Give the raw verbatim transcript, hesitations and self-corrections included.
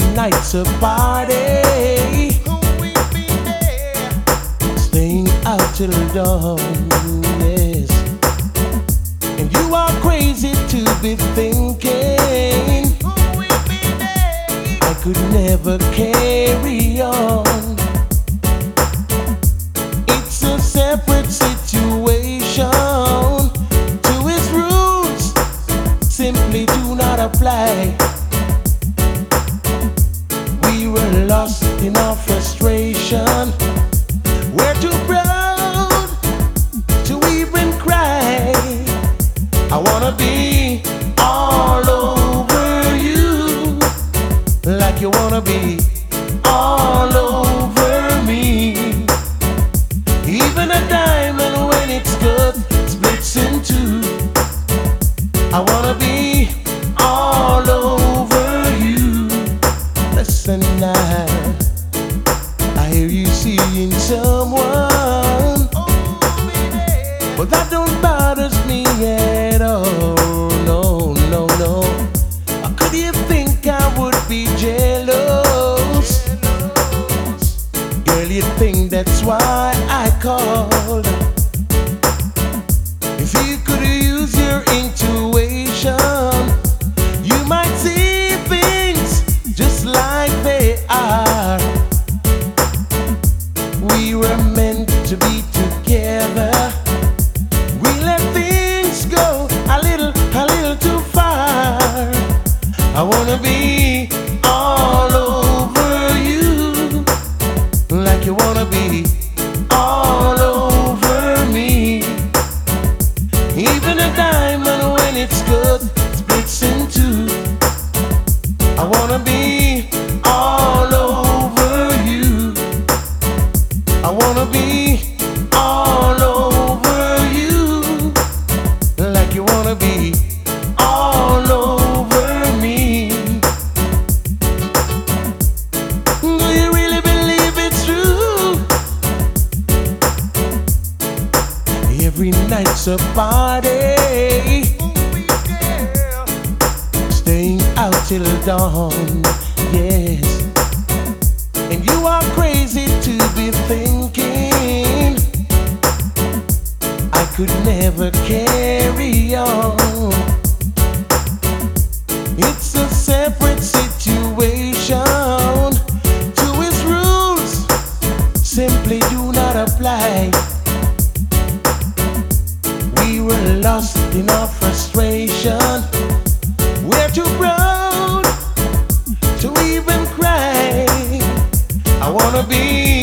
night's a party, staying out till dawn, yes. And you are crazy to be thinking I could never carry on. It's a separate situation. To his rules simply do not apply. We were lost in our frustration. We're too proud to even cry. I wanna be all over you, like you wanna be all over me. Even a diamond, when it's good, splits in two. I wanna be all over you. Listen now, I hear you seeing someone, but that don't bother me at all. No, no, no. How could you think I would be jealous? Girl, you think that's why I called. If you could use your intuition, you might see things just like they are. We were meant to be together. We let things go a little, a little too far. I wanna be all over you, like you wanna be all over me. Even a diamond, when it's good, splits in two. I wanna be all over you. I wanna be all over you, like you wanna be all over me. Do you really believe it's true? Every night's a party, staying out till dawn, yes. And you are crazy to be thinking I could never carry on. It's a separate situation. To his rules simply do not apply. We were lost in our frustration. We're too proud to even cry. I wanna be